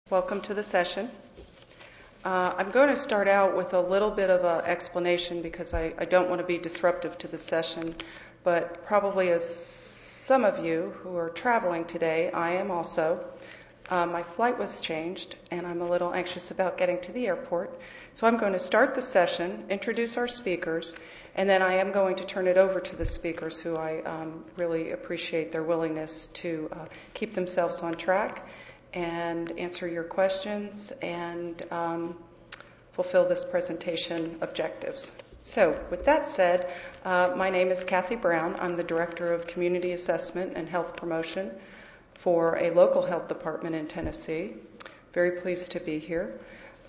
Welcome to the session. I'm going to start out with a little bit of an explanation because I don't want to be disruptive to the session, but probably as some of you who are traveling today, I am also. My flight was changed and I'm a little anxious about getting to the airport. So I'm going to start the session, introduce our speakers, and then I am going to turn it over to the speakers who I really appreciate their willingness to keep themselves on track and answer your questions and fulfill this presentation objectives. So with that said, my name is Kathy Brown. I'm the Director of Community Assessment and Health Promotion for a local health department in Tennessee. Very pleased to be here.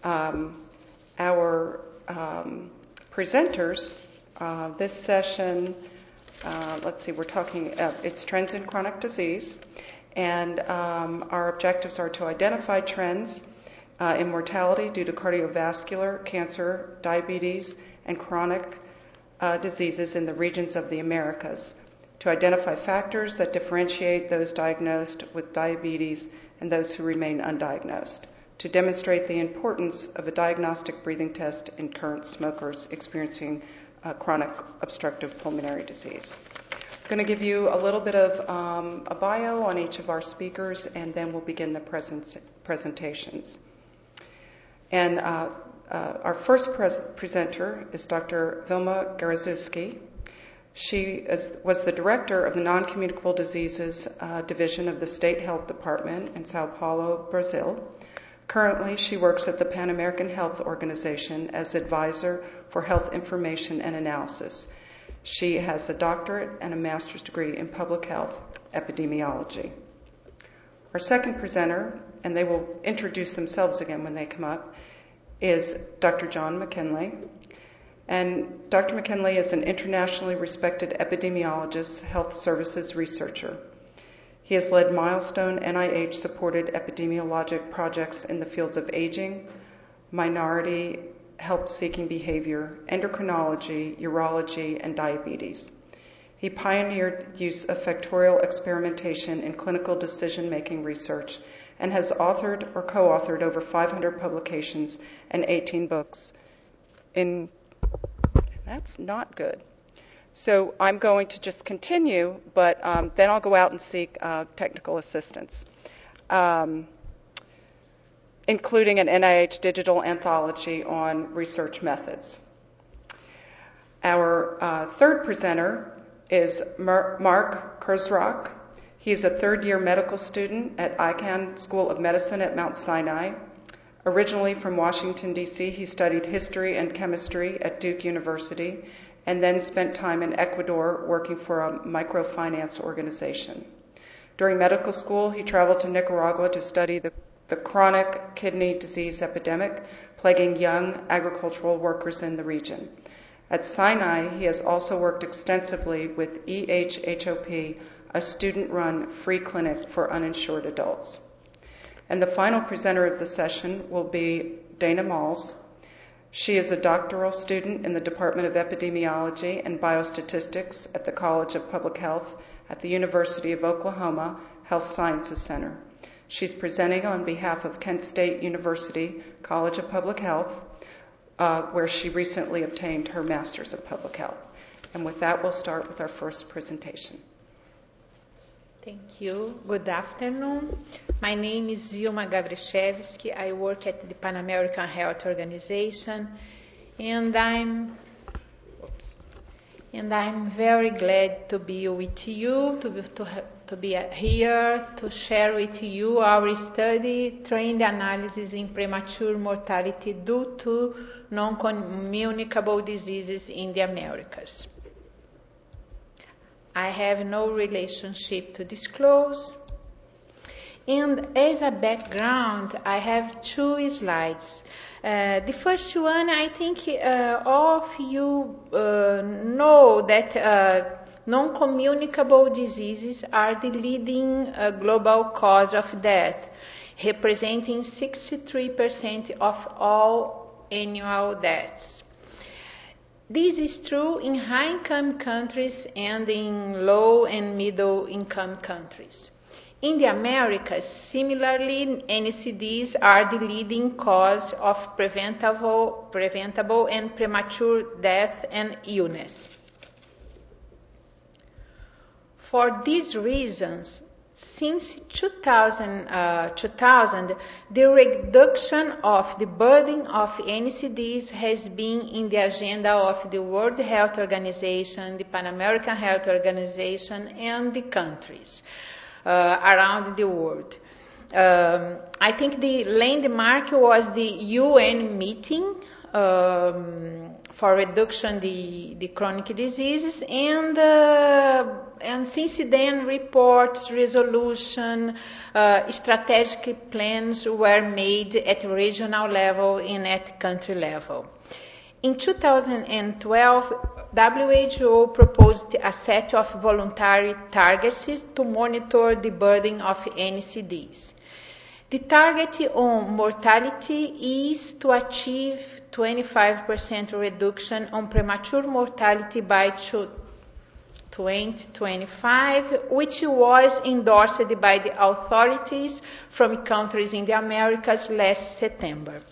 Our presenters this session, we're talking, it's trends in chronic disease. And our objectives are to identify trends in mortality due to cardiovascular, cancer, diabetes, and chronic diseases in the regions of the Americas, to identify factors that differentiate those diagnosed with diabetes and those who remain undiagnosed, to demonstrate the importance of a diagnostic breathing test in current smokers experiencing chronic obstructive pulmonary disease. I'm going to give you a little bit of a bio on each of our speakers, and then we'll begin the presentations. And our first presenter is Dr. Vilma Garzewski. She was the director of the Non-Communicable Diseases Division of the State Health Department in Sao Paulo, Brazil. Currently, she works at the Pan American Health Organization as advisor for health information and analysis. She has a doctorate and a master's degree in public health epidemiology. Our second presenter, and they will introduce themselves again when they come up, is Dr. John McKinley. And Dr. McKinley is an internationally respected epidemiologist, health services researcher. He has led milestone NIH-supported epidemiologic projects in the fields of aging, minority health-seeking behavior, endocrinology, urology, and diabetes. He pioneered use of factorial experimentation in clinical decision-making research and has authored or co-authored over 500 publications and 18 books. That's not good. So I'm going to just continue, but then I'll go out and seek technical assistance, including an NIH digital anthology on research methods. Our third presenter is Mark Kurzrock. He's a third-year medical student at Icahn School of Medicine at Mount Sinai. Originally from Washington, D.C., he studied history and chemistry at Duke University and then spent time in Ecuador working for a microfinance organization. During medical school, he traveled to Nicaragua to study the chronic kidney disease epidemic plaguing young agricultural workers in the region. At Sinai, he has also worked extensively with EHHOP, a student-run free clinic for uninsured adults. And the final presenter of the session will be Dana Malls. She is a doctoral student in the Department of Epidemiology and Biostatistics at the College of Public Health at the University of Oklahoma Health Sciences Center. She's presenting on behalf of Kent State University College of Public Health, where she recently obtained her Master's of Public Health. And with that, we'll start with our first presentation. Thank you. Good afternoon. My name is Vilma Gavrishevsky. I work at the Pan American Health Organization, and I'm very glad to be with you, to be here to share with you our study, trend analysis in premature mortality due to non-communicable diseases in the Americas. I have no relationship to disclose. And as a background, I have two slides. The first one, I think all of you know that non-communicable diseases are the leading global cause of death, representing 63% of all annual deaths. This is true in high-income countries and in low and middle-income countries. In the Americas, similarly, NCDs are the leading cause of preventable and premature death and illness. For these reasons, since 2000, the reduction of the burden of NCDs has been in the agenda of the World Health Organization, the Pan American Health Organization, and the countries around the world. I think the landmark was the UN meeting for reduction the chronic diseases, and since then reports, resolution, strategic plans were made at regional level and at country level. In 2012, WHO proposed a set of voluntary targets to monitor the burden of NCDs. The target on mortality is to achieve 25% reduction on premature mortality by 2025, which was endorsed by the authorities from countries in the Americas last September.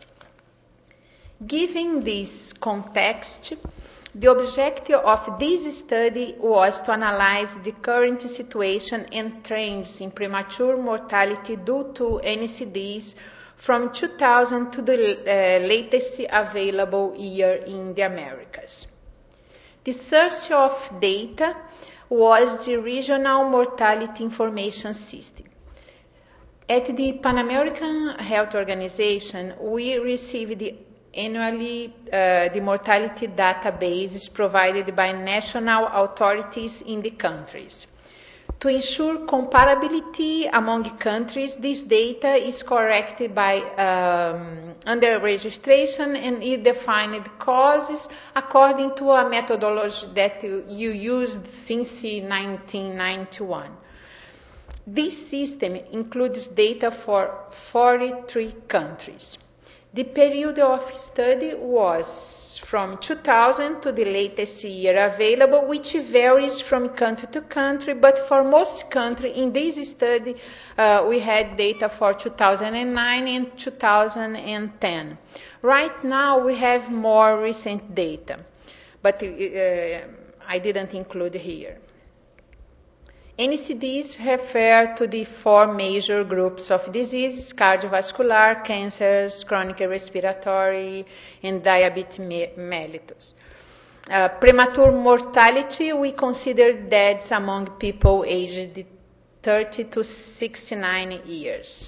Given this context, the objective of this study was to analyze the current situation and trends in premature mortality due to NCDs from 2000 to the latest available year in the Americas. The source of data was the Regional Mortality Information System. At the Pan American Health Organization, we received annually the mortality databases provided by national authorities in the countries. To ensure comparability among countries, this data is corrected by under registration and it defined causes according to a methodology that you used since 1991. This system includes data for 43 countries. The period of study was from 2000 to the latest year available, which varies from country to country, but for most countries in this study, we had data for 2009 and 2010. Right now, we have more recent data, but I didn't include here. NCDs refer to the four major groups of diseases: cardiovascular, cancers, chronic respiratory, and diabetes mellitus. Premature mortality, we consider deaths among people aged 30 to 69 years.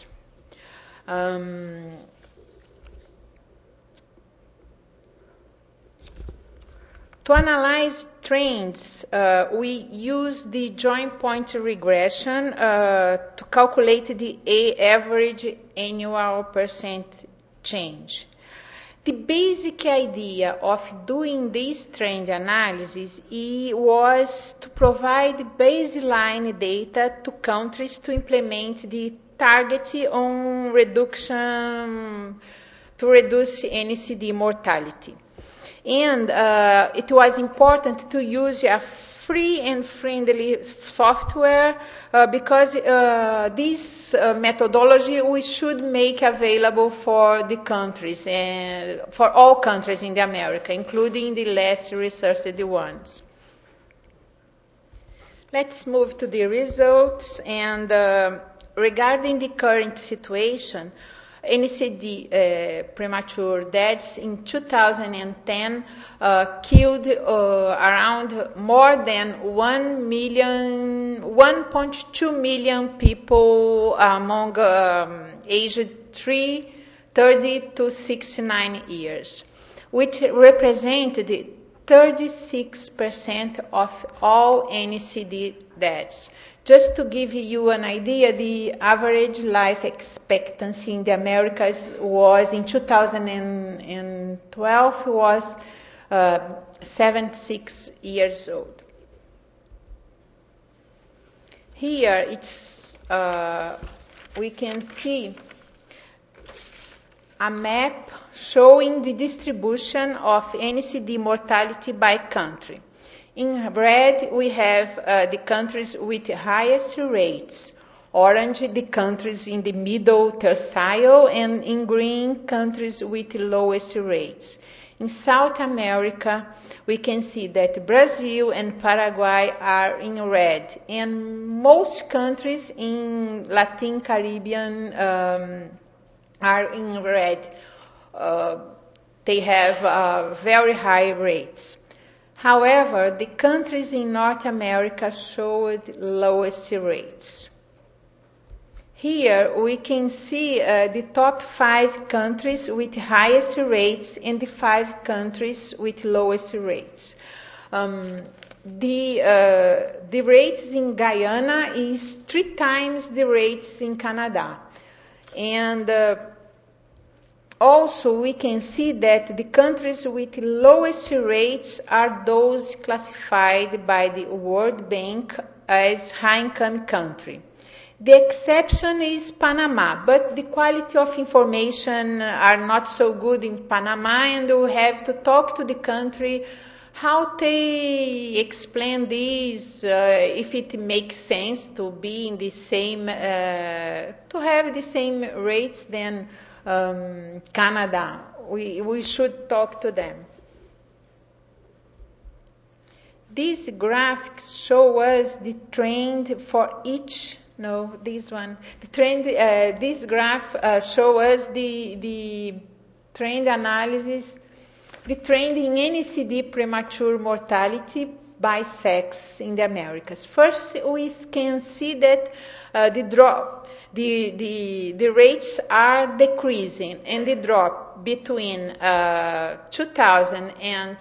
To analyze trends, we use the joint point regression to calculate the average annual percent change. The basic idea of doing this trend analysis was to provide baseline data to countries to implement the target on reduction to reduce NCD mortality. And it was important to use a free and friendly software because this methodology we should make available for the countries and for all countries in the America, including the less researched ones. Let's move to the results. And regarding the current situation, NCD premature deaths in 2010 killed around more than 1.2 million people among aged 30 to 69 years, which represented 36% of all NCD deaths. Just to give you an idea, the average life expectancy in the Americas was in 2012 was 76 years old. Here it's we can see a map showing the distribution of NCD mortality by country. In red, we have the countries with highest rates. orange, the countries in the middle tertile, and in green, countries with the lowest rates. In South America, we can see that Brazil and Paraguay are in red, and most countries in Latin Caribbean are in red. They have very high rates. However, the countries in North America showed lowest rates. Here we can see the top 5 countries with highest rates and the 5 countries with lowest rates. The rates in Guyana is 3 times the rates in Canada. And also we can see that the countries with lowest rates are those classified by the World Bank as high-income country. The exception is Panama, but the quality of information are not so good in Panama, and we have to talk to the country how they explain this, if it makes sense to be in the same, to have the same rates than Canada. We should talk to them. These graphics show us the trend for each. No, this one. The trend. This graph shows us the trend analysis, the trend in NCD premature mortality by sex in the Americas. First, we can see that the rates are decreasing, and the drop between 2000 and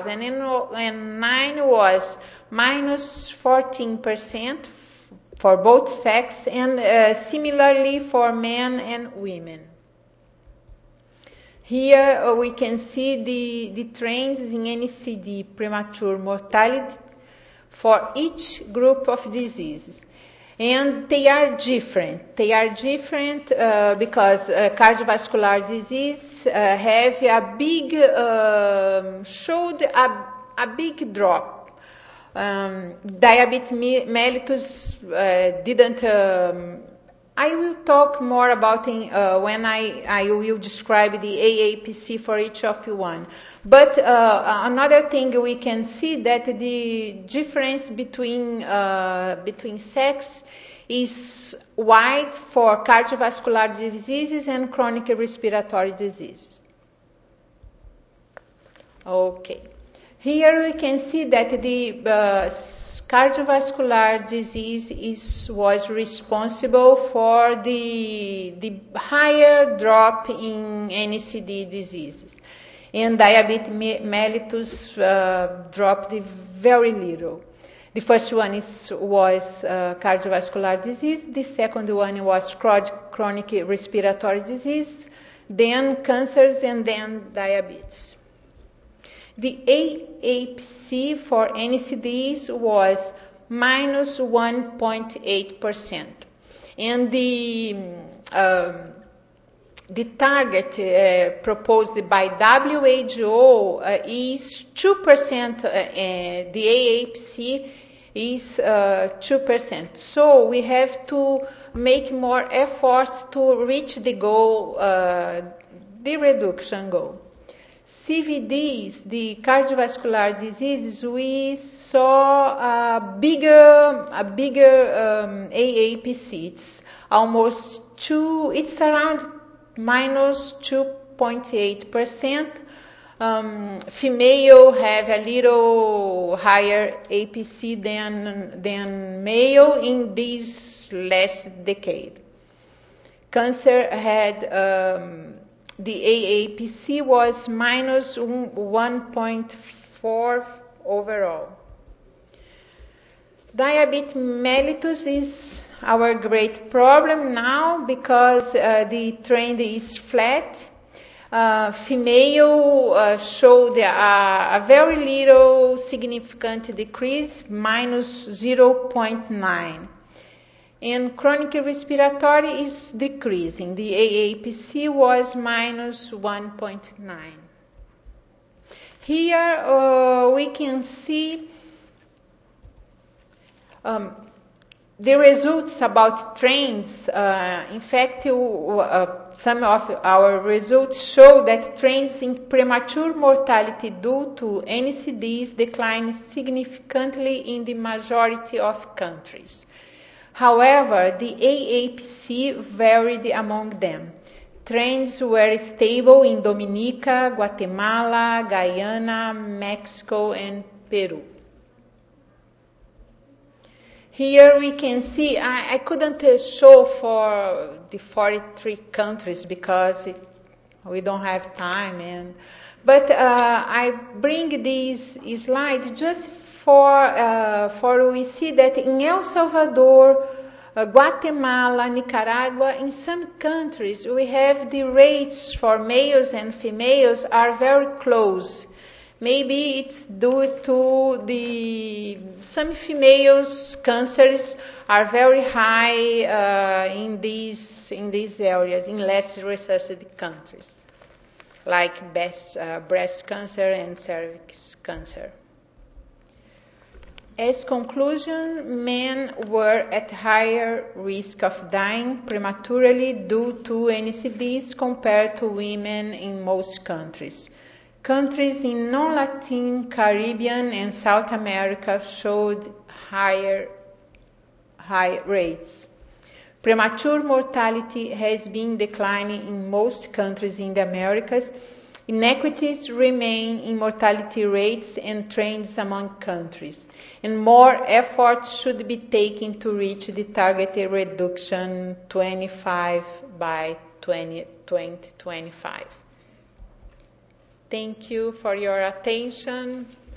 2009 was minus 14%. For both sex, and similarly for men and women. Here we can see the trends in NCD premature mortality for each group of diseases. And they are different. They are different because cardiovascular disease have a big, showed a big drop. Diabetes mellitus didn't. I will talk more about it when I will describe the AAPC for each of you one. But another thing we can see that the difference between sex is wide for cardiovascular diseases and chronic respiratory diseases. Okay. Here we can see that the cardiovascular disease was responsible for the higher drop in NCD diseases. And diabetes mellitus dropped very little. The first one was cardiovascular disease. The second one was chronic respiratory disease, then cancers, and then diabetes. The AAPC for NCDs was minus 1.8%. And the target proposed by WHO is 2%. The AAPC is 2%. So we have to make more efforts to reach the goal, the reduction goal. CVDs, the cardiovascular diseases, we saw a bigger AAPC. It's almost it's around minus 2.8%. Female have a little higher APC than male in this last decade. Cancer had the AAPC was minus 1.4 overall. Diabetes mellitus is our great problem now because the trend is flat. Female showed a very little significant decrease, minus 0.9. And chronic respiratory is decreasing. The AAPC was minus 1.9. Here we can see the results about trains, in fact, some of our results show that trends in premature mortality due to NCDs decline significantly in the majority of countries. However, the AAPC varied among them. Trends were stable in Dominica, Guatemala, Guyana, Mexico, and Peru. Here we can see, I couldn't show for the 43 countries because we don't have time, but I bring these slides just for we see that in El Salvador, Guatemala, Nicaragua, in some countries we have the rates for males and females are very close. Maybe it's due to some females' cancers are very high in these areas, in less researched countries, like breast cancer and cervix cancer. As conclusion, men were at higher risk of dying prematurely due to NCDs compared to women in most countries. Countries in non-Latin, Caribbean, and South America showed high rates. Premature mortality has been declining in most countries in the Americas. Inequities remain in mortality rates and trends among countries, and more efforts should be taken to reach the targeted reduction 25 by 2025. Thank you for your attention.